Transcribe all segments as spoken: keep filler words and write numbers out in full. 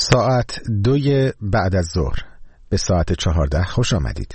ساعت دوی بعد از ظهر به ساعت چهارده خوش آمدید.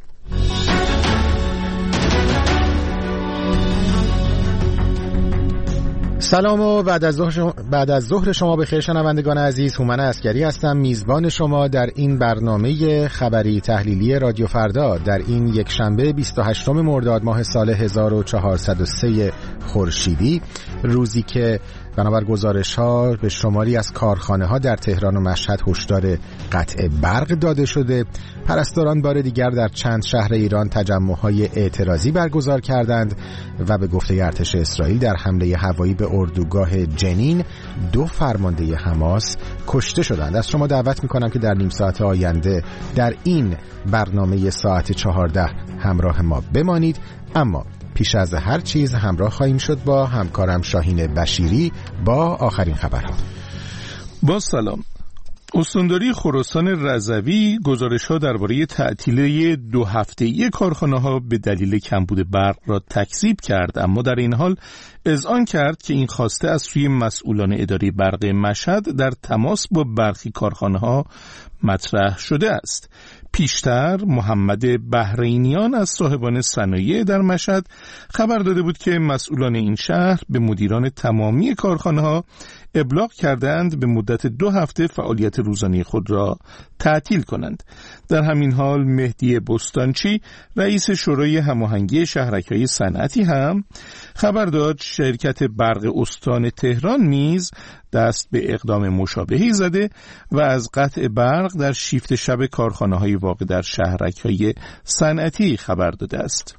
سلام و بعد از ظهر شما, بعد از ظهر شما بخیر شنوندگان عزیز. هومن عسکری هستم، میزبان شما در این برنامه خبری تحلیلی رادیو فردا در این یک شنبه بیست و هشتم مرداد ماه سال هزار و چهارصد و سه خورشیدی، روزی که بنابر گزارش‌ها به شماری از کارخانه‌ها در تهران و مشهد هشدار قطع برق داده شده. پرستاران بار دیگر در چند شهر ایران تجمع‌های اعتراضی برگزار کردند و به گفته ارتش اسرائیل در حمله هوایی به اردوگاه جنین دو فرمانده حماس کشته شدند. از شما دعوت می‌کنم که در نیم ساعت آینده در این برنامه ساعت چهارده همراه ما بمانید، اما پیش از هر چیز همراه خواهیم شد با همکارم شاهین بشیری با آخرین خبرها. با سلام. استانداری خراسان رضوی گزارش‌ها درباره تعطیلی دو هفته‌ای کارخانه‌ها به دلیل کمبود برق را تکذیب کرد، اما در این حال اذعان کرد که این خواسته از سوی مسئولان اداره برق مشهد در تماس با برخی کارخانه‌ها مطرح شده است. پیشتر محمد بحرینیان از صاحبان صنایع در مشهد خبر داده بود که مسئولان این شهر به مدیران تمامی کارخانه‌ها ابلاغ کردند به مدت دو هفته فعالیت روزانه خود را تعطیل کنند. در همین حال مهدی بستانچی رئیس شورای هماهنگی شهرک‌های صنعتی هم خبر داد شرکت برق استان تهران نیز دست به اقدام مشابهی زده و از قطع برق در شیفت شب کارخانه‌های واقع در شهرک‌های صنعتی خبر داده است.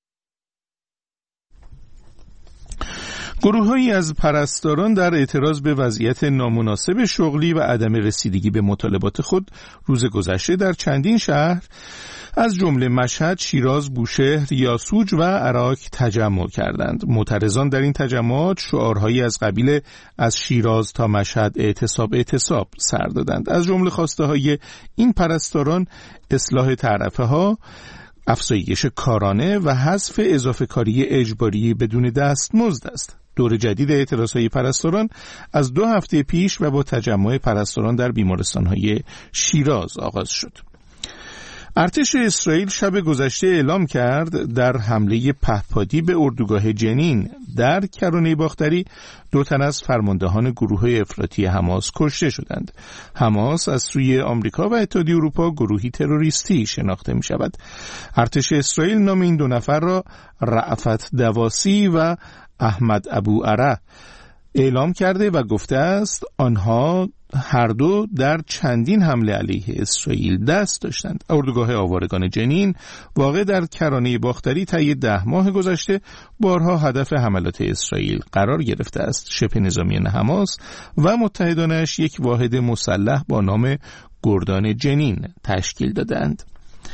گروه‌هایی از پرستاران در اعتراض به وضعیت نامناسب شغلی و عدم رسیدگی به مطالبات خود روز گذشته در چندین شهر از جمله مشهد، شیراز، بوشهر، یاسوج و عراق تجمع کردند. معترضان در این تجمعات شعارهایی از قبیل از شیراز تا مشهد اعتصاب اعتصاب سر دادند. از جمله خواسته‌های این پرستاران اصلاح تعرفه‌ها، افزایش کارانه و حذف اضافه کاری اجباری بدون دستمزد است. دور جدید اعتراضهای پرستاران از دو هفته پیش و با تجمع پرستاران در بیمارستان‌های شیراز آغاز شد. ارتش اسرائیل شب گذشته اعلام کرد در حمله پهپادی به اردوگاه جنین در کرانه باختری دو تن از فرماندهان گروه افراطی حماس کشته شدند. حماس از سوی آمریکا و اتحادیه اروپا گروهی تروریستی شناخته می شود. ارتش اسرائیل نام این دو نفر را رأفت دواسی و احمد ابو عره اعلام کرده و گفته است آنها هر دو در چندین حمله علیه اسرائیل دست داشتند. اردوگاه آوارگان جنین واقع در کرانه باختری طی ده ماه گذشته بارها هدف حملات اسرائیل قرار گرفته است. شبه نظامیان حماس و متحدانش یک واحد مسلح با نام گردان جنین تشکیل دادند.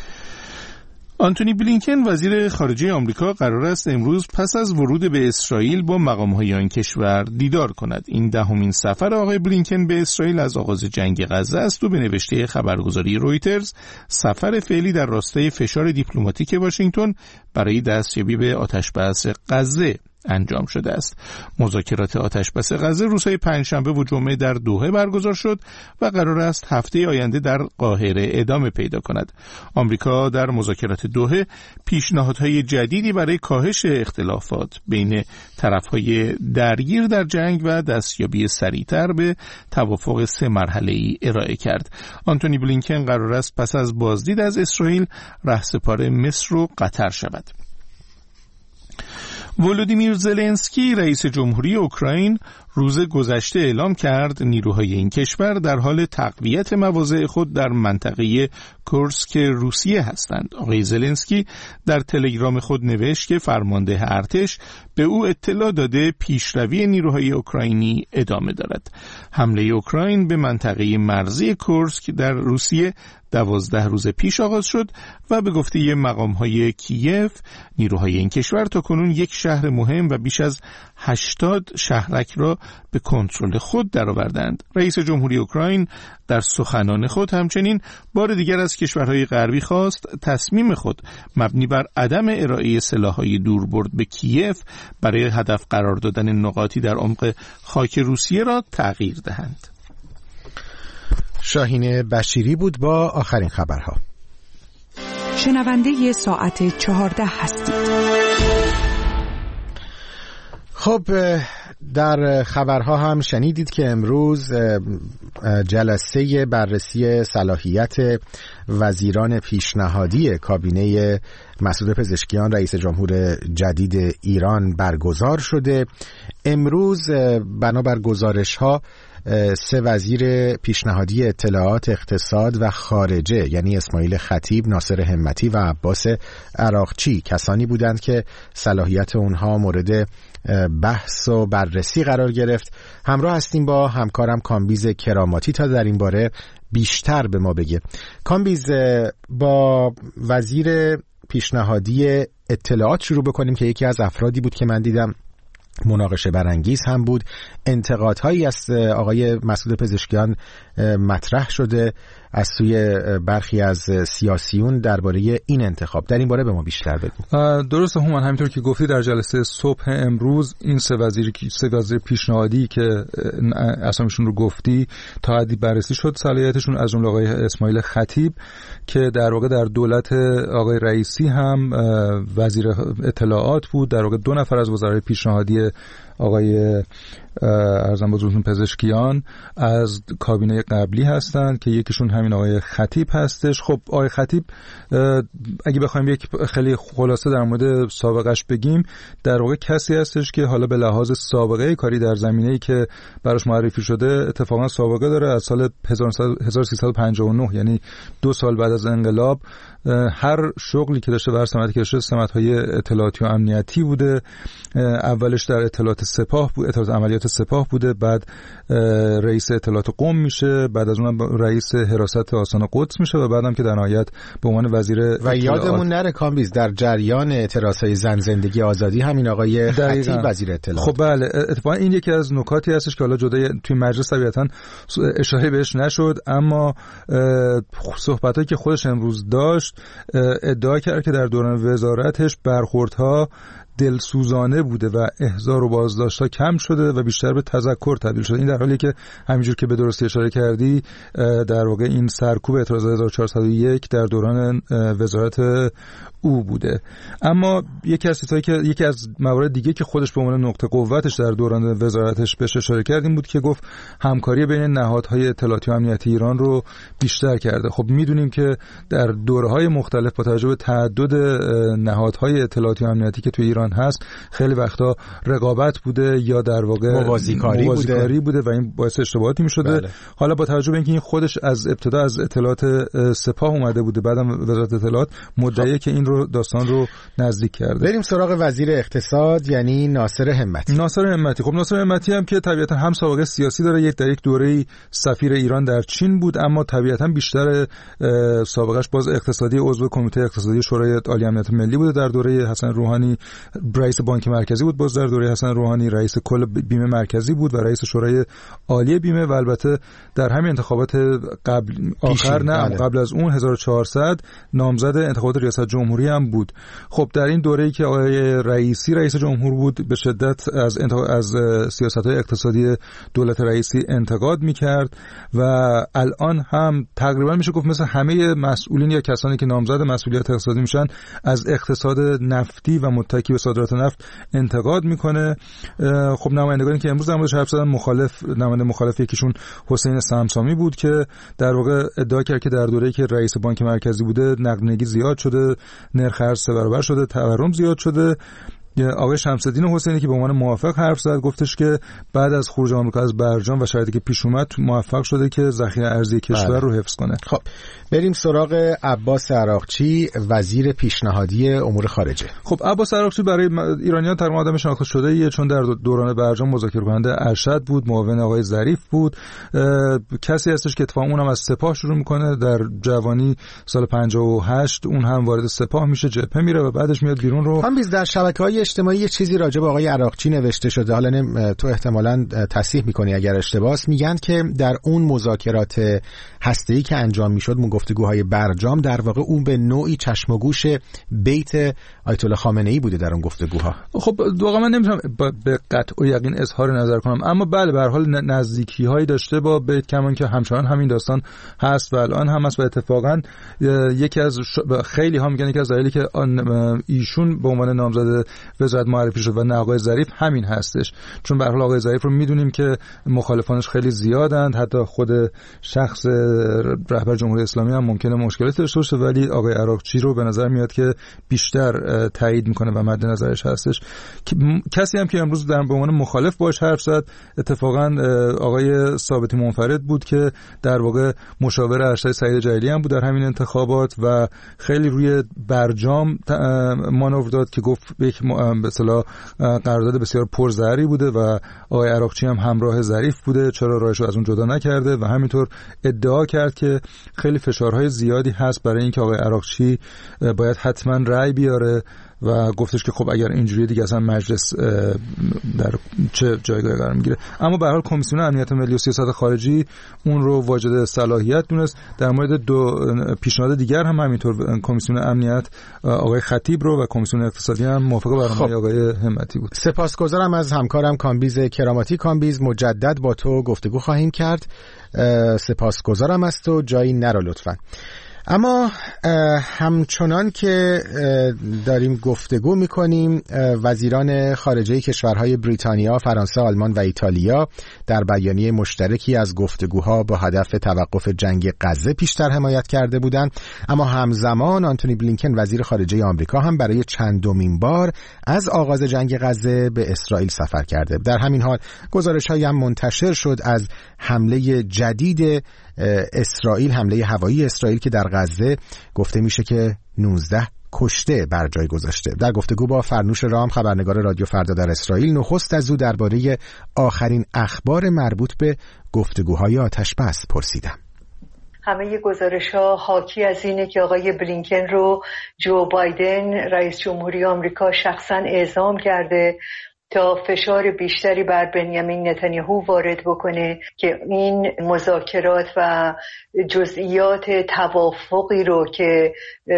آنتونی بلینکن وزیر خارجه آمریکا قرار است امروز پس از ورود به اسرائیل با مقام‌های آن کشور دیدار کند. این دهمین سفر آقای بلینکن به اسرائیل از آغاز جنگ غزه است و به نوشته خبرگزاری رویترز سفر فعلی در راستای فشار دیپلماتیک واشنگتن برای دستیابی به آتشبس غزه انجام شده است. مذاکرات آتشبس غزه روزهای پنجشنبه و جمعه در دوحه برگزار شد و قرار است هفته آینده در قاهره ادامه پیدا کند. آمریکا در مذاکرات دوحه پیشنهادهای جدیدی برای کاهش اختلافات بین طرفهای درگیر در جنگ و دستیابی سریعتر به توافق سه مرحله‌ای ارائه کرد. آنتونی بلینکن قرار است پس از بازدید از اسرائیل رهسپار مصر و قطر شود. ولودیمیر زلنسکی رئیس جمهوری اوکراین روز گذشته اعلام کرد نیروهای این کشور در حال تقویت مواضع خود در منطقه کورسک روسیه هستند. آقای زلنسکی در تلگرام خود نوشت که فرمانده ارتش به او اطلاع داده پیشروی نیروهای اوکراینی ادامه دارد. حمله اوکراین به منطقه مرزی کورسک در روسیه دوازده روز پیش آغاز شد و به گفته مقام‌های کیف نیروهای این کشور تاکنون یک شهر مهم و بیش از هشتاد شهرک را به کنترل خود درآوردند. رئیس جمهوری اوکراین در سخنان خود همچنین بار دیگر از کشورهای غربی خواست تصمیم خود مبنی بر عدم ارائه سلاح‌های دوربرد به کیف برای هدف قرار دادن نقاطی در عمق خاک روسیه را تغییر دهند. شاهین بشیری بود با آخرین خبرها. شنونده ساعت چهارده هستید. خب در خبرها هم شنیدید که امروز جلسه بررسی صلاحیت وزیران پیشنهادی کابینه مسعود پزشکیان رئیس جمهور جدید ایران برگزار شده. امروز بنابر گزارش‌ها سه وزیر پیشنهادی اطلاعات، اقتصاد و خارجه یعنی اسماعیل خطیب، ناصر همتی و عباس عراقچی کسانی بودند که صلاحیت اونها مورد بحث و بررسی قرار گرفت. همراه هستیم با همکارم کامبیز کراماتی تا در این باره بیشتر به ما بگه. کامبیز، با وزیر پیشنهادی اطلاعات شروع بکنیم که یکی از افرادی بود که من دیدم مناقشه برانگیز هم بود. انتقادهایی از آقای مسعود پزشکیان مطرح شده از سوی برخی از سیاسیون درباره این انتخاب. در این باره به ما بیشتر بگو. درسته هومن، همینطور که گفتی در جلسه صبح امروز این سه وزیر سه وزیر پیشنهادی که اسامیشون رو گفتی تا حدی بررسی شد صلاحیتشون، از جمله آقای اسماعیل خطیب که در واقع در دولت آقای رئیسی هم وزیر اطلاعات بود. در واقع دو نفر از وزرای پیشنهادی آقای ارزم بزرگتون پزشکیان از کابینه قبلی هستند که یکیشون همین آقای خطیب هستش. خب آقای خطیب اگه بخوایم یک خیلی خلاصه در مورد سابقش بگیم، در واقع کسی هستش که حالا به لحاظ سابقه کاری در زمینه‌ای که براش معرفی شده اتفاقا سابقه داره. از سال هزار و سیصد و پنجاه و نه یعنی دو سال بعد از انقلاب هر شغلی که داشته و هر سمتی که داشته سمت‌های اطلاعاتی و امنیتی بوده. اولش در اطلاعات سپاه بود، اطلاعات عملیات سپاه بوده، بعد رئیس اطلاعات قم میشه، بعد از اونم رئیس حراست آستان قدس میشه و بعدم که در نهایت به عنوان وزیر و اطلاعات. یادمون نره کامبیز در جریان اعتراضهای زن زندگی آزادی همین آقای خطیب وزیر اطلاعات. خب بله، اتفاقا این یکی از نکاتی هستش که حالا جدا توی مجلس طبیعتاً اشاره بهش نشد، اما صحبتایی که خودش امروز داشت ادعا کرد که در دوران وزارتش برخوردها دلسوزانه بوده و احضار و بازداشت‌ها کم شده و بیشتر به تذکر تبدیل شده. این در حالی که همینجور که به درستی اشاره کردی در واقع این سرکوب اعتراضات هزار و چهارصد و یک در دوران وزارت او بوده. اما یکی از چیزایی که یکی از موارد دیگه که خودش به عنوان نقطه قوتش در دوران وزارتش بهش اشاره کرد این بود که گفت همکاری بین نهادهای اطلاعاتی و امنیتی ایران رو بیشتر کرده. خب میدونیم که در دوره‌های مختلف با توجه به تعدد نهادهای اطلاعاتی و امنیتی که توی ایران هست خیلی وقتا رقابت بوده یا در واقع موازیکاری بوده. بوده و این باعث اشتباهاتی می‌شده. بله. حالا با توجه به اینکه این خودش از ابتدا از اطلاعات سپاه اومده بوده، بعدم وزارت اطلاعات مدعیه که این رو داستان رو نزدیک کرده. بریم سراغ وزیر اقتصاد یعنی ناصر همتی. ناصر همتی خب ناصر همتی هم که طبیعتا هم سابقه سیاسی داره، یک در یک دوره سفیر ایران در چین بود، اما طبیعتا بیشتر سابقهش باز اقتصادی، عضو کمیته اقتصادی شورای عالی امنیت ملی بوده در دوره حسن روحانی، رئیس بانک مرکزی بود باز در دوره حسن روحانی، رئیس کل بیمه مرکزی بود و رئیس شورای عالی بیمه و البته در همین انتخابات قبل آخر نه بله. قبل از اون هزار و چهارصد نامزد انتخابات ریاست جمهوری هم بود. خب در این دوره‌ای که آقای رئیسی رئیس جمهور بود به شدت از انتق... از سیاست‌های اقتصادی دولت رئیسی انتقاد می‌کرد و الان هم تقریبا میشه گفت مثل همه مسئولین یا کسانی که نامزد مسئولیت اقتصادی میشن از اقتصاد نفتی و متکی به صادرات نفت انتقاد میکنه. خب نمایندگانی که امروز در موردش حرف زدن مخالف نماینده مخالف یکیشون حسین سمسامی بود که در واقع ادعا کرد که در دوره‌ای که رئیس بانک مرکزی بوده نقدینگی زیاد شده، نرخ ارز سه برابر شده، تورم زیاد شده. آقای شمس‌الدین حسینی که به عنوان موافق حرف زد گفتش که بعد از خروج آمریکا از برجام و شرایطی که پیش اومد موفق شده که ذخیره ارزی کشور بله. رو حفظ کنه. خب بریم سراغ عباس عراقچی وزیر پیشنهادی امور خارجه. خب عباس عراقچی برای ایرانیان تقریبا آدم شناخته شده ایه، چون در دوران برجام مذاکره کننده ارشد بود، معاون آقای ظریف بود، کسی هستش که اتفاقا اونم از سپاه شروع میکنه. در جوانی سال پنجاه و هشت اون هم وارد سپاه میشه، جبهه میره و بعدش میاد بیرون رو هم بیز در شبکه‌های اجتماعی یه چیزی راجع به آقای عراقچی نوشته شده، حالا تو احتمالاً تصحیح میکنی اگر اشتباهه. میگن که در اون مذاکرات هسته‌ای که انجام میشد، گفتگوهای برجام، در واقع اون به نوعی چشم و گوش بیت آیت الله خامنه‌ای بوده در اون گفتگوها. خب واقعا من نمیتونم به قطع و یقین اظهار نظر کنم، اما بله به هر حال نزدیکی‌هایی داشته با بیت، کمان که همچنان همین داستان هست و الان هم هست. و اتفاقا یکی از خیلی ها میگن یکی از دلایلی که ایشون به عنوان نامزد وزارت معرفی شد و نه آقای ظریف همین هستش، چون به هر حال آقای ظریف رو میدونیم که مخالفانش خیلی زیادند، حتی خود شخص رهبر جمهوری اسلامی هم ممکنه مشکلاتی داشته باشه، ولی آقای عراقچی رو به نظر میاد که بیشتر تایید میکنه و مد نظرش هستش. کسی هم که امروز در به عنوان مخالف باش حرف زد اتفاقا آقای ثابتی منفرد بود که در واقع مشاور ارشد سعید جلیلی هم بود در همین انتخابات و خیلی روی برجام مانور داد که گفت یک به اصطلاح قرارداد بسیار پرزری بوده و آقای عراقچی هم همراه ظریف بوده، چرا راهش رو از اون جدا نکرده، و همینطور ادعا کرد که خیلی فشارهای زیادی هست برای اینکه آقای عراقچی باید حتما رأی بیاره و گفتش که خب اگر اینجوری دیگه اصلا مجلس در چه جایگاهی قرار میگیره. اما به هر حال کمیسیون امنیت ملی و سیاست خارجی اون رو واجد صلاحیت دونست. در مورد دو پیشنهاد دیگر هم همینطور کمیسیون امنیت آقای خطیب رو و کمیسیون اقتصادی هم موافق برنامه آقای همتی بود. سپاسگزارم از همکارم کامبیز کراماتی. کامبیز مجدد با تو گفتگو خواهیم کرد. سپاسگزارم از تو، جایی نرو لطفاً. اما همچنان که داریم گفتگو میکنیم، وزیران خارجه کشورهای بریتانیا، فرانسه، آلمان و ایتالیا در بیانیه مشترکی از گفتگوها با هدف توقف جنگ غزه پیشتر حمایت کرده بودند. اما همزمان آنتونی بلینکن وزیر خارجه آمریکا هم برای چندمین بار از آغاز جنگ غزه به اسرائیل سفر کرده. در همین حال گزارش‌هایی هم منتشر شد از حمله جدید اسرائیل، حمله هوایی اسرائیل که در غزه گفته میشه که نوزده کشته بر جای گذاشته. در گفتگو با فرنوش رام، خبرنگار رادیو فردا در اسرائیل، نخست از او درباره آخرین اخبار مربوط به گفتگوهای آتش‌بس پرسیدم. همه گزارش‌ها حاکی از اینه که آقای بلینکن رو جو بایدن رئیس جمهوری آمریکا شخصاً اعزام کرده تا فشار بیشتری بر بنیامین نتانیاهو وارد بکنه که این مذاکرات و جزئیات توافقی رو که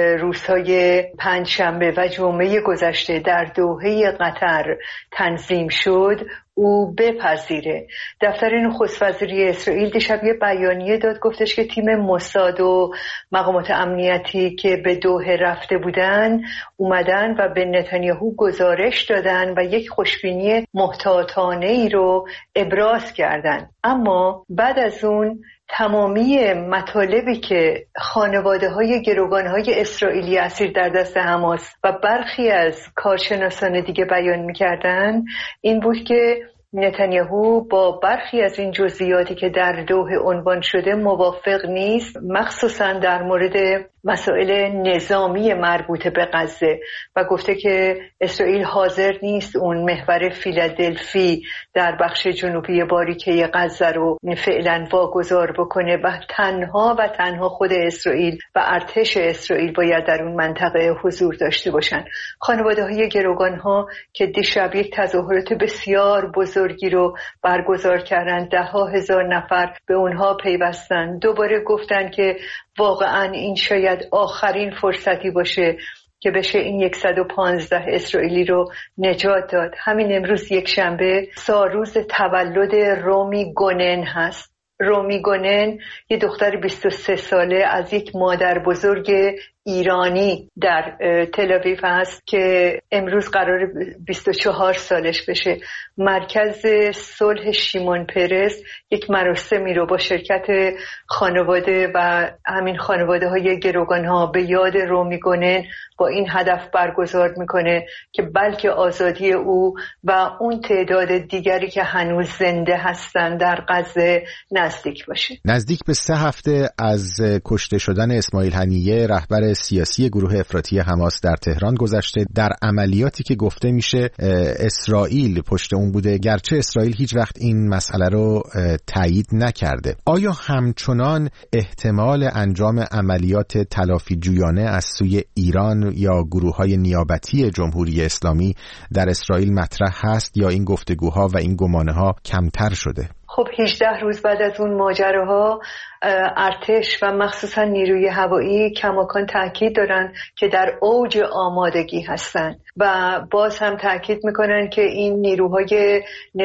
روزهای پنجشنبه و جمعه گذشته در دوحه قطر تنظیم شد او بپذیره. دفتر نخست وزیری اسرائیل دیشب یه بیانیه داد، گفتش که تیم موساد و مقامات امنیتی که به دوحه رفته بودن اومدن و به نتانیاهو گزارش دادن و یک خوشبینی محتاطانه ای رو ابراز کردن. اما بعد از اون تمامی مطالبی که خانواده های گروگان های اسرائیلی اسیر در دست حماس و برخی از کارشناسان دیگه بیان می‌کردن این بود که نتانیاهو با برخی از این جزئیاتی که در دوحه عنوان شده موافق نیست، مخصوصا در مورد مسائل نظامی مربوط به غزه، و گفته که اسرائیل حاضر نیست اون محور فیلادلفی در بخش جنوبی باریکه غزه رو فعلا واگذار بکنه و تنها و تنها خود اسرائیل و ارتش اسرائیل باید در اون منطقه حضور داشته باشن. خانواده های گروگان ها که دیشب یک تظاهرات بسیار بزرگی رو برگزار کردن، ده ها هزار نفر به اونها پیوستن، دوباره گفتن که واقعا این شاید آخرین فرصتی باشه که بشه این صد و پانزده اسرائیلی رو نجات داد. همین امروز یک شنبه سالروز تولد رومی گونن هست. رومی گونن یه دختر بیست و سه ساله از یک مادر بزرگ ایرانی در تل آویو هست که امروز قرار بیست و چهار سالش بشه. مرکز صلح شیمون پرس یک مراسمی رو با شرکت خانواده و همین خانواده های گروگان ها به یاد رومی گونن با این هدف برگزار میکنه که بلکه آزادی او و اون تعداد دیگری که هنوز زنده هستن در غزه نزدیک باشه. نزدیک به سه هفته از کشته شدن اسماعیل هنیه، رهبر رهبر سیاسی گروه افراطی حماس در تهران گذشته در عملیاتی که گفته میشه اسرائیل پشت اون بوده، گرچه اسرائیل هیچ وقت این مسئله رو تایید نکرده. آیا همچنان احتمال انجام عملیات تلافی جویانه از سوی ایران یا گروه‌های نیابتی جمهوری اسلامی در اسرائیل مطرح هست یا این گفتگوها و این گمانه‌ها کمتر شده؟ خب هجده روز بعد از اون ماجراها ارتش و مخصوصا نیروی هوایی کماکان تاکید دارن که در اوج آمادگی هستن و باز هم تاکید میکنن که این نیروهای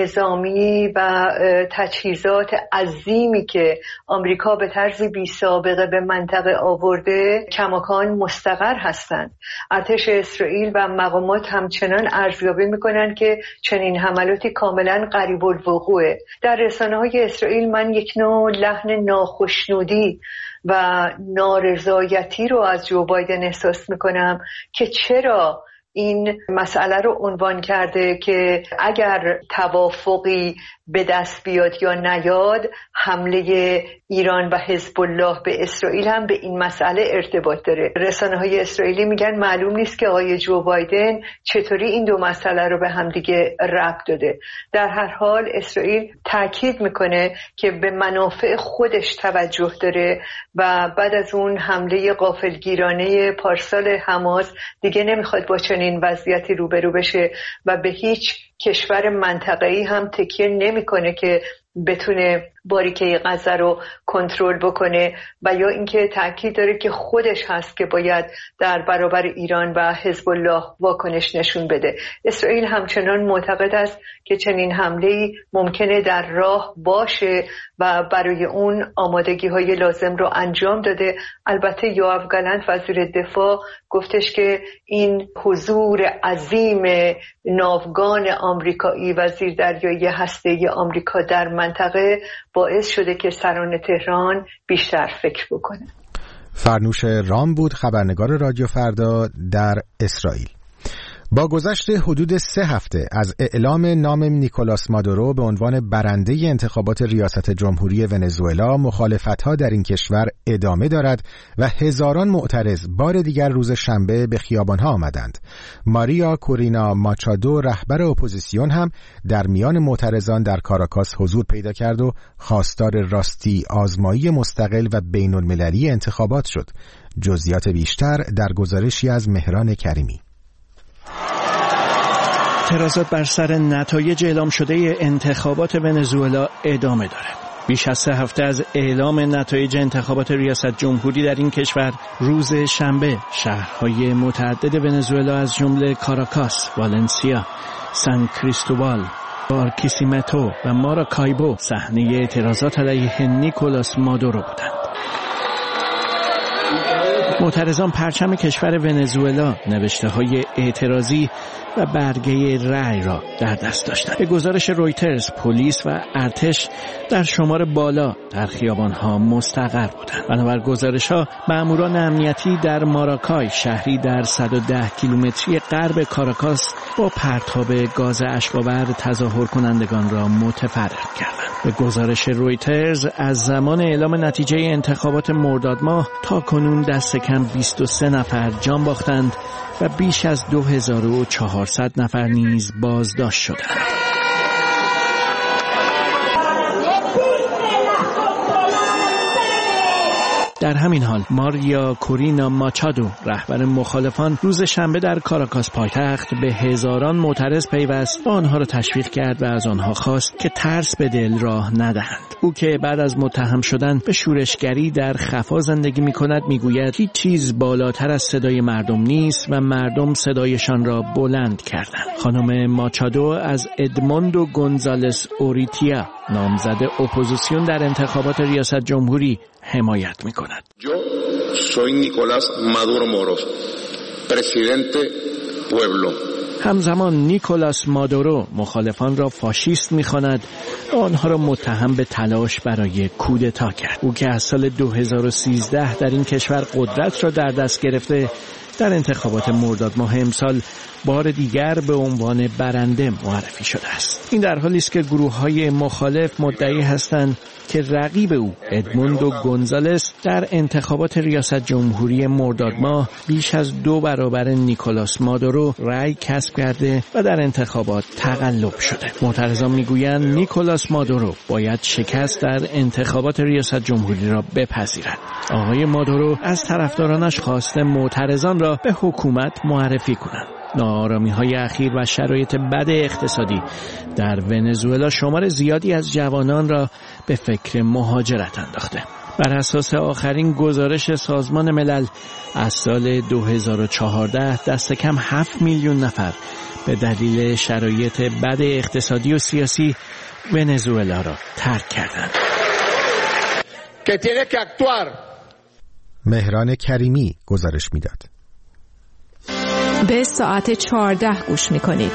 نظامی و تجهیزات عظیمی که آمریکا به طرز بی سابقه به منطقه آورده کماکان مستقر هستند. ارتش اسرائیل و مقامات همچنان ارزیابی میکنن که چنین حملاتی کاملا قریب الوقوعه. در رسانه‌های اسرائیل من یک نوع لحن ناخشنودی و نارضایتی رو از جو بایدن احساس میکنم که چرا این مسئله رو عنوان کرده که اگر توافقی به دست بیاد یا نیاد حمله ایران و حزب الله به اسرائیل هم به این مسئله ارتباط داره. رسانه‌های اسرائیلی میگن معلوم نیست که آقای جو بایدن چطوری این دو مسئله رو به همدیگه ربط داده. در هر حال اسرائیل تاکید میکنه که به منافع خودش توجه داره و بعد از اون حمله غافلگیرانه پارسال حماس دیگه نمیخواد با چنین وضعیتی روبرو بشه و به هیچ کشور منطقه‌ای هم تکیه نمی‌کنه که بتونه باریکه غزه رو کنترل بکنه و یا اینکه تاکید داره که خودش هست که باید در برابر ایران و حزب الله واکنش نشون بده. اسرائیل همچنان معتقد است که چنین حمله‌ای ممکنه در راه باشه و برای اون آمادگی‌های لازم رو انجام داده. البته یوآف گالانت وزیر دفاع گفتش که این حضور عظیم ناوگان آمریکایی و زیردریایی هسته‌ای آمریکا در منطقه باعث شده که سران تهران بیشتر فکر بکنه. فرنوش رام بود، خبرنگار رادیو فردا در اسرائیل. با گذشت حدود سه هفته از اعلام نام نیکولاس مادورو به عنوان برنده انتخابات ریاست جمهوری ونزوئلا، مخالفت‌ها در این کشور ادامه دارد و هزاران معترض بار دیگر روز شنبه به خیابان‌ها آمدند. ماریا کورینا ماچادو، رهبر اپوزیسیون، هم در میان معترضان در کاراکاس حضور پیدا کرد و خواستار راستی آزمایی مستقل و بین‌المللی انتخابات شد. جزئیات بیشتر در گزارشی از مهران کریمی. اعتراضات بر سر نتایج اعلام شده انتخابات ونزوئلا ادامه دارد. بیش از سه هفته از اعلام نتایج انتخابات ریاست جمهوری در این کشور، روز شنبه شهرهای متعدد ونزوئلا از جمله کاراکاس، والنسیا، سان کریستوبال، بارکیسیمتو و ماراکایبو صحنه اعتراضات علیه نیکولاس مادورو بودند. معترضان پرچم کشور ونزوئلا، نوشته‌های اعتراضی و برگه رأی را در دست داشتند. به گزارش رویترز، پلیس و ارتش در شمار بالا در خیابان‌ها مستقر بودند. بنابر گزارش‌ها، مأموران امنیتی در ماراکای، شهری در صد و ده کیلومتری غرب کاراکاس، با پرتاب گاز اشک‌آور تظاهر کنندگان را متفرق کردند. به گزارش رویترز، از زمان اعلام نتیجه انتخابات مرداد ماه تا کنون دست کم بیست و سه نفر جان باختند و بیش از دو هزار و چهارصد نفر نیز بازداشت شدند. در همین حال، ماریا کورینا ماچادو، رهبر مخالفان، روز شنبه در کاراکاس پایتخت به هزاران معترض پیوست و آنها را تشویق کرد و از آنها خواست که ترس به دل راه ندهند. او که بعد از متهم شدن به شورشگری در خفا زندگی می‌کند، می‌گوید هیچ چیز بالاتر از صدای مردم نیست و مردم صدایشان را بلند کردند. خانم ماچادو از ادموندو گونزالس اوریتیا، نامزد اپوزیسیون در انتخابات ریاست جمهوری، حمایت می‌کند. Yo soy Nicolás Maduro Moros, presidente pueblo. همزمان نیکولاس مادورو مخالفان را فاشیست می‌خواند و آنها را متهم به تلاش برای کودتا کرد. او که از سال دو هزار و سیزده در این کشور قدرت را در دست گرفته، در انتخابات مرداد ماه امسال بار دیگر به عنوان برنده معرفی شده است. این در حالی است که گروه‌های مخالف مدعی هستند که رقیب او ادموندو گونزالس در انتخابات ریاست جمهوری مرداد ماه بیش از دو برابر نیکولاس مادورو رأی کسب کرده و در انتخابات تقلب شده. معترضان میگویند نیکولاس مادورو باید شکست در انتخابات ریاست جمهوری را بپذیرد. آقای مادورو از طرفدارانش خواسته معترضان را به حکومت معرفی کنند. ناآرامی‌های اخیر و شرایط بد اقتصادی در ونزوئلا شمار زیادی از جوانان را به فکر مهاجرت انداخته. بر اساس آخرین گزارش سازمان ملل از سال دو هزار و چهارده دست کم هفت میلیون نفر به دلیل شرایط بد اقتصادی و سیاسی ونزوئلا را ترک کردند. مهران کریمی گزارش میداد. به ساعت چهارده گوش میکنید.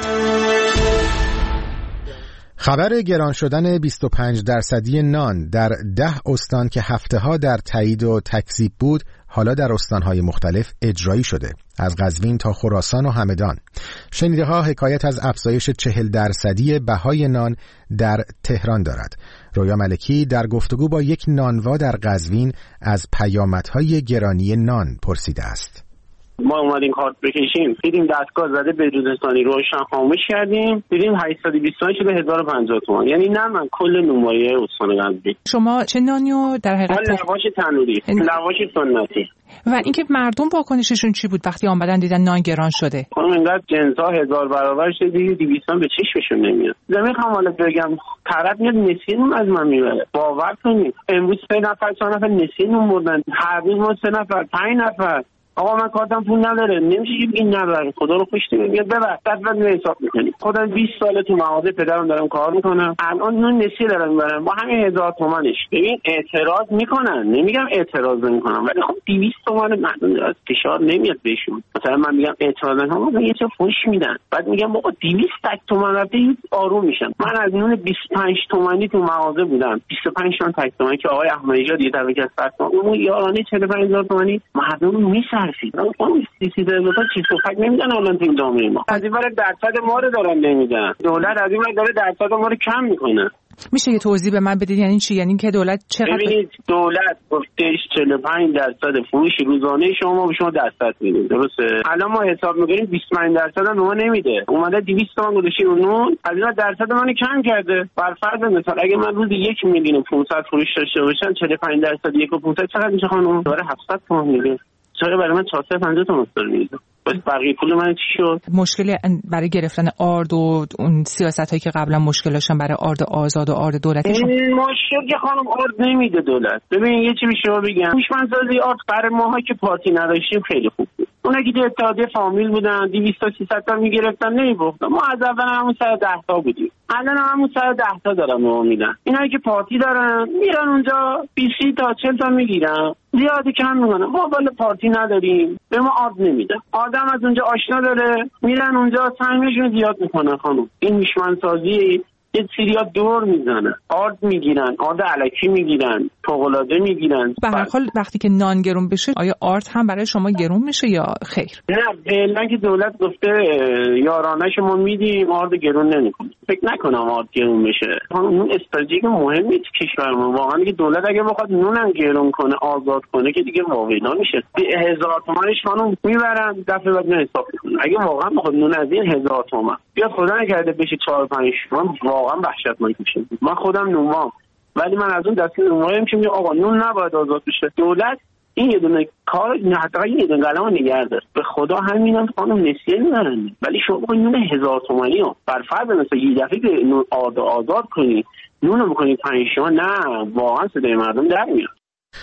خبر گران شدن بیست و پنج درصدی نان در ده استان که هفته‌ها در تایید و تکذیب بود حالا در استانهای مختلف اجرایی شده، از قزوین تا خراسان و همدان. شنیده ها حکایت از افزایش چهل درصدی بهای نان در تهران دارد. رویا ملکی در گفتگو با یک نانوا در قزوین از پیامدهای گرانی نان پرسیده است. ما اومدیم کارت بکشیم، دیدیم دستگاه زده به روزستانی روشن خاموش کردیم، دیدیم هشتصد و بیست شده هزار و پنجاه تومان، یعنی نه من کل نونوایی استان قزوین. شما چه نانیو در حقیقت؟ لواش تنوری، لواش سنتی. و اینکه مردم واکنششون چی بود وقتی آمدن دیدن نان گران شده؟ خانم اینقدر جنسا هزار برابر شده دیگه دویست به چشمشون نمیاد. نمیخوام حالا بگم طرف میاد نسیه از من میبره. باور کنید امروز سه نفر چهار نفر نسیه نون بردن، هر روز ما سه نفر پنج نفر. آقا من کارتم پول نداره، نمیشه که بگین نبر، خدا رو خوش نمیاد ببر، دفعه می حساب میکنی. خودم بیست ساله تو مغازه پدرم دارم کار میکنم، الان نون نسیه دارم میبرم با همین هزار تومنش. ببین اعتراض میکنن، نمیگم اعتراض نمیکنم، ولی خب دویست تومن مردم از فشار نمیاد بهشون. مثلا من میگم اعتراض نمیکنم، یه چه فوش میدن، بعد میگم بابا دویست تک تومن رفته آروم میشم. من از نون بیست و پنج تومانی تو مغازه بودم، بیست و پنج تومن تک تومانی که آقای احمدی نژاد یه دفعه از صد تومن اون یارانه چهل و پنج هزار تومانی مردم میسرفید. اون سی سی دلتا چیز و فکر نمیدن الان تو این جامعه ما. از این برای درصد ما رو دارن نمیدن. دولت از این برای داره درصد ما رو کم میکنه. میشه یه توضیح به من بدید یعنی چی؟ یعنی که دولت چقدر؟ ببینید دولت گفتش چهل و پنج درصد فروش روزانه شما به شما درصد میده، درسته؟ الان ما حساب میکنیم بیست و پنج درصد هم ما نمیده. اومده دویست تومن گذاشته رو نون، از این درصد منو کم کرده. بر فرض مثال اگه من روزی یک میلیون و پانصد فروش داشته باشم چهل و پنج درصد یک و پانصد چقدر میشه خانم؟ داره هفتصد تومن میده. چرا برای من چهارصد و پنجاه تومن داره میده؟ بس بقیه پول من چی شد؟ مشکلی برای گرفتن آرد و اون سیاستایی که قبلا مشکل داشتن برای آرد آزاد و آرد دولتی شد. این مشکل که خانم آرد نمیده دولت. ببین یه چی به شما بگم، هوشمندسازی آرد برای ماها که پارتی نداشتیم خیلی خوب بود. اونا که اتحادیه فامیل بودن دویست تا سیصد تا میگرفتن نمیگفتن. ما از اول همون صد و ده تا بودیم. الان همون صد و ده تا دارن ما میدن. اینایی که پارتی دارن میرن اونجا بیست تا چهل تا میگیرن. زیادی کم میکنن. ما بالا پارتی نداریم. به ما آرد نمیده. آدم از اونجا آشنا داره میرن اونجا سهمشون زیاد میکنن خانم. این میشمنسازی یه سریا دور میزنن، آرد میگیرن، آرد الکی میگیرن، فوق‌العاده میگیرن. به هر حال وقتی که نان گرون بشه آیا آرد هم برای شما گرون میشه یا خیر؟ نه فعلا که دولت گفته یارانه شما میدیم آرد گرون نمیکنه. فکر نکنم آرد گرون بشه. اون استراتژی مهمی تو کشورمون واقعا که دولت اگه بخواد نونم گرون کنه آزاد کنه که دیگه واقعا میشه. هزار تومانش خانم میبرن دفعه بعد حساب میکنن. اگه واقعا بخواد نون از این هزار تومان بیاد خدا نکرده بشه چهار پنج تومن واقعا وحشتناک میشه. من خودم نونوام ولی من از اون دسته نونوایم که میگه آقا نون نباید آزاد بشه. دولت این یه دونه کار حتی یه دونه قلم نگه داره. به خدا همینم خانم نسیه میبرن. ولی شما بخواید نون هزار تومانی ها بر فرض مثلا یه دفعه که نون آزاد کنی نون رو بکنی پنج شما نه واقعا صدای مردم در میاد.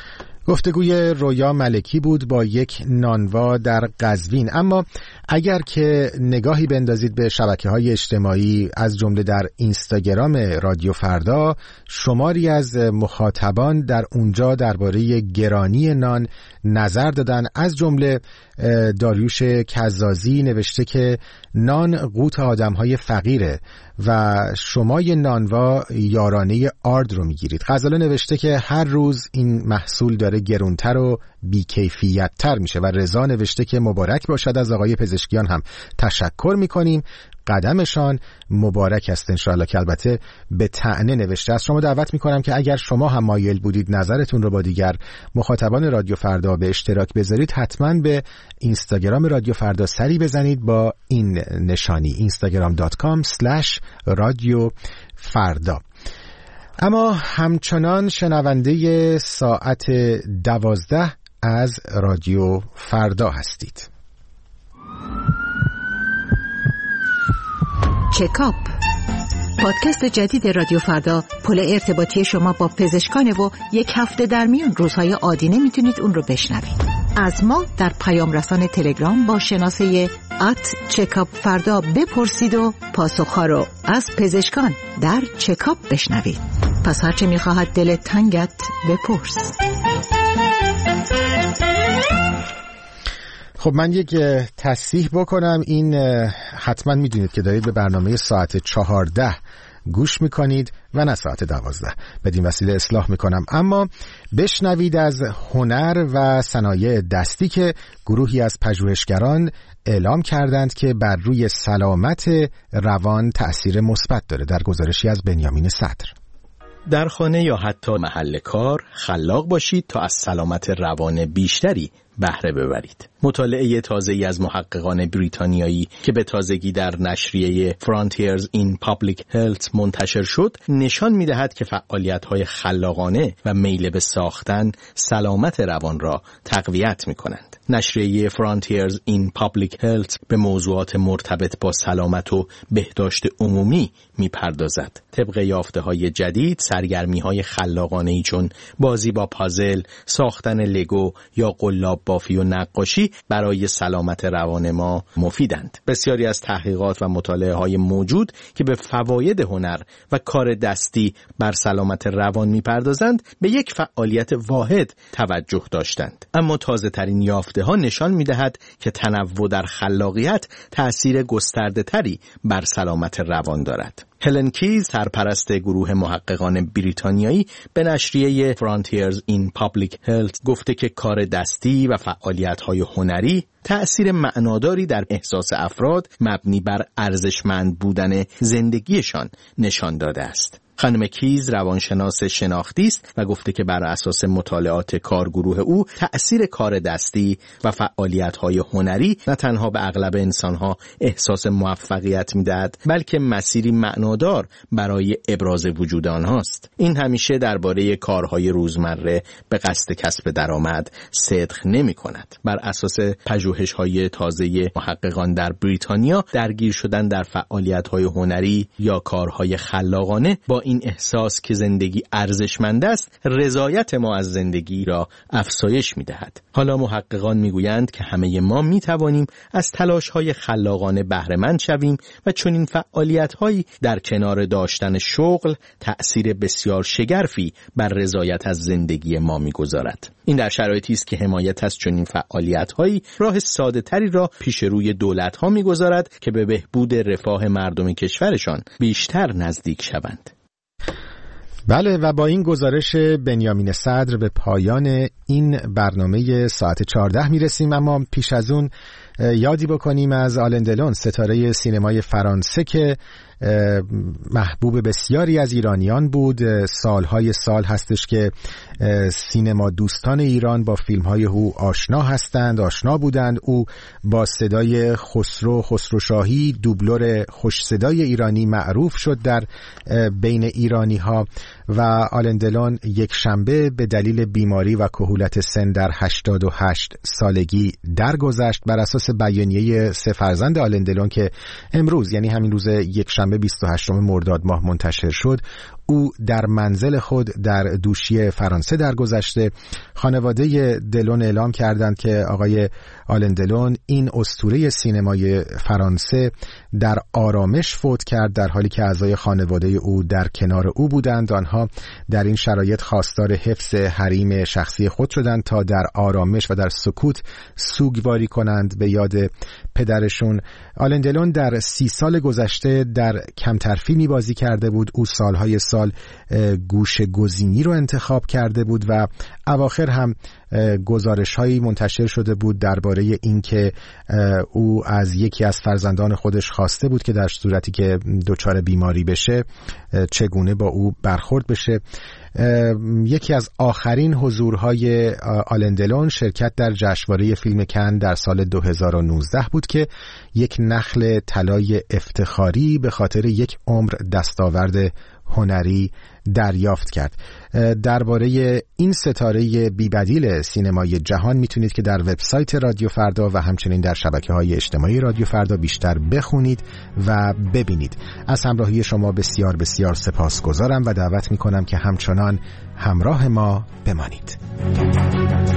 گفتگوی رویا ملکی بود با یک نانوا در قزوین. اما اگر که نگاهی بندازید به شبکه‌های اجتماعی از جمله در اینستاگرام رادیو فردا، شماری از مخاطبان در اونجا درباره گرانی نان نظر دادن. از جمله داریوش کزازی نوشته که نان قوت آدم‌های فقیره و شمای نانوا یارانه آرد رو میگیرید. غزاله نوشته که هر روز این محصول داره داره گرونتر و بیکیفیت‌تر میشه. و رضا نوشته که مبارک باشد، از آقای پزشکیان هم تشکر میکنیم، قدمشان مبارک است انشاءالله، که البته به طعنه نوشته است. شما دعوت میکنم که اگر شما هم مایل بودید نظرتون رو با دیگر مخاطبان رادیو فردا به اشتراک بذارید، حتما به اینستاگرام رادیو فردا سری بزنید با این نشانی اینستاگرام دات کام اسلش رادیو فردا. اما همچنان شنونده ساعت دوازده از رادیو فردا هستید. چکاپ، پادکست جدید رادیو فردا، پل ارتباطی شما با پزشکان و یک هفته در میون روزهای آدینه میتونید اون رو بشنوید. از ما در پیام رسان تلگرام با شناسه ات چکاپ فردا بپرسید و پاسخها رو از پزشکان در چکاپ بشنوید. پس هرچه میخواهد دلت تنگت بپرس. خب من یک تصحیح بکنم، این حتما میدونید که دارید به برنامه ساعت چهارده گوش میکنید و نه ساعت دوازده. بدین وسیله اصلاح میکنم. اما بشنوید از هنر و صنایع دستی که گروهی از پژوهشگران اعلام کردند که بر روی سلامت روان تأثیر مثبت داره، در گزارشی از بنیامین صدر. در خانه یا حتی محل کار خلاق باشید تا از سلامت روان بیشتری بهره ببرید. مطالعه تازه‌ای از محققان بریتانیایی که به تازگی در نشریه Frontiers in Public Health منتشر شد، نشان می‌دهد که فعالیت‌های خلاقانه و میل به ساختن سلامت روان را تقویت می‌کنند. نشریه Frontiers in Public Health به موضوعات مرتبط با سلامت و بهداشت عمومی می‌پردازد. طبق یافته‌های جدید، سرگرمی‌های خلاقانه‌ای چون بازی با پازل، ساختن لگو یا قلاب بافی و نقاشی برای سلامت روان ما مفیدند. بسیاری از تحقیقات و مطالعه‌های موجود که به فواید هنر و کار دستی بر سلامت روان می‌پردازند، به یک فعالیت واحد توجه داشتند. اما تازه‌ترین یافته‌ها نشان می‌دهد که تنوع در خلاقیت تأثیر گسترده‌تری بر سلامت روان دارد. هلن کیز، سرپرست گروه محققان بریتانیایی، به نشریه Frontiers in Public Health گفته که کار دستی و فعالیت‌های هنری تأثیر معناداری در احساس افراد مبنی بر ارزشمند بودن زندگیشان نشان داده است. خانم کیز روانشناس شناختی است و گفته که بر اساس مطالعات کارگروه او، تأثیر کار دستی و فعالیت‌های هنری نه تنها به اغلب انسان‌ها احساس موفقیت می‌دهد، بلکه مسیری معنادار برای ابراز وجود آنهاست. این همیشه درباره کارهای روزمره به قصد کسب درآمد صدق نمی‌کند. بر اساس پژوهش‌های تازه محققان در بریتانیا، درگیر شدن در فعالیت‌های هنری یا کارهای خلاقانه با این احساس که زندگی ارزشمند است، رضایت ما از زندگی را افزایش می‌دهد. حالا محققان می‌گویند که همه ما می‌توانیم از تلاش‌های خلاقانه بهره مند شویم و چنین فعالیت‌هایی در کنار داشتن شغل تأثیر بسیار شگرفی بر رضایت از زندگی ما می‌گذارد. این در شرایطی است که حمایت از چنین فعالیت‌هایی راه ساده‌تری را پیش روی دولت‌ها می‌گذارد که به بهبود رفاه مردم کشورشان بیشتر نزدیک شوند. بله، و با این گزارش بنیامین صدر به پایان این برنامه ساعت چهارده میرسیم. اما پیش از اون یادی بکنیم از آلن دلون، ستاره سینمای فرانسه که محبوب بسیاری از ایرانیان بود. سالهای سال هستش که سینما دوستان ایران با فیلم‌های او آشنا هستند، آشنا بودند. او با صدای خسرو خسروشاهی، دوبلور خوش صدای ایرانی، معروف شد در بین ایرانی‌ها. و آلن دلون یک شنبه به دلیل بیماری و کهولت سن در هشتاد و هشت سالگی درگذشت. بر اساس بیانیه سه فرزند آلن دلون که امروز، یعنی همین روز یک شنبه بیست و هشتم مرداد ماه منتشر شد، او در منزل خود در دوشیه فرانسه درگذشته. خانواده دلون اعلام کردند که آقای آلن دلون، این اسطوره سینمای فرانسه، در آرامش فوت کرد، در حالی که اعضای خانواده او در کنار او بودند. آنها در این شرایط خواستار حفظ حریم شخصی خود شدند تا در آرامش و در سکوت سوگواری کنند به یاد پدرشون. آلن دلون در سی سال گذشته در کمتر فیلمی بازی کرده بود. او سالهای سال سال گوشه گزینی رو انتخاب کرده بود و اواخر هم گزارش هایی منتشر شده بود درباره اینکه او از یکی از فرزندان خودش خواسته بود که در صورتی که دچار بیماری بشه چگونه با او برخورد بشه. یکی از آخرین حضورهای آلن دلون شرکت در جشنواره فیلم کن در سال دو هزار و نوزده بود که یک نخل طلای افتخاری به خاطر یک عمر دستاورد هنری دریافت کرد. درباره این ستاره بی‌بدیل سینمای جهان میتونید که در وبسایت رادیو فردا و همچنین در شبکه‌های اجتماعی رادیو فردا بیشتر بخونید و ببینید. از همراهی شما بسیار بسیار سپاسگزارم و دعوت میکنم که همچنان همراه ما بمانید.